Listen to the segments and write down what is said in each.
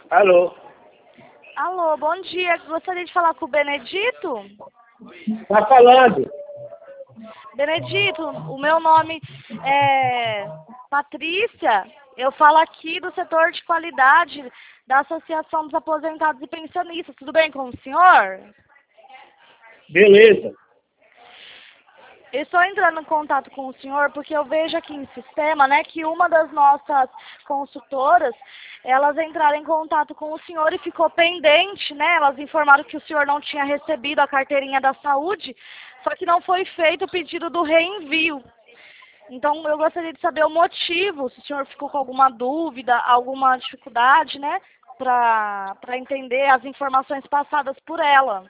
Alô? Alô, bom dia. Gostaria de falar com o Benedito? Tá falando? Benedito, o meu nome é Patrícia. Eu falo aqui do setor de qualidade da Associação dos Aposentados e Pensionistas. Tudo bem com o senhor? Beleza. Eu estou entrando em contato com o senhor porque eu vejo aqui em sistema, né, que uma das nossas consultoras, elas entraram em contato com o senhor e ficou pendente, né? Elas informaram que o senhor não tinha recebido a carteirinha da saúde, só que não foi feito o pedido do reenvio. Então, eu gostaria de saber o motivo, se o senhor ficou com alguma dúvida, alguma dificuldade, né, para entender as informações passadas por ela.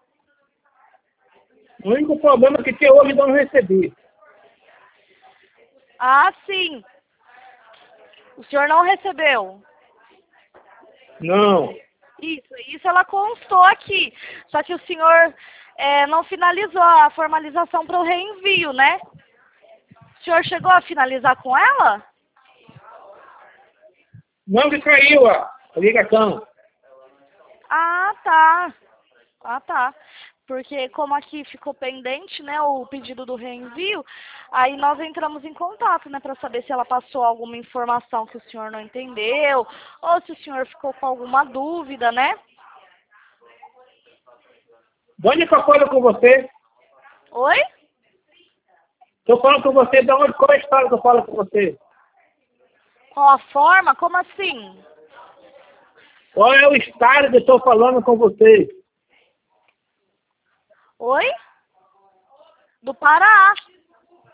O único problema é que hoje não recebi. Ah, sim. O senhor não recebeu? Não. Isso ela constou aqui. Só que o senhor não finalizou a formalização para o reenvio, né? O senhor chegou a finalizar com ela? Não que caiu a ligação. Ah, tá. Ah, tá. Porque como aqui ficou pendente, né, o pedido do reenvio, aí nós entramos em contato, né, para saber se ela passou alguma informação que o senhor não entendeu, ou se o senhor ficou com alguma dúvida, né? De onde que eu falo com você? Oi? Estou falando com você, de onde, qual é a história que eu falo com você? Qual a forma? Como assim? Qual é o estado que eu estou falando com você? Oi? Do Pará.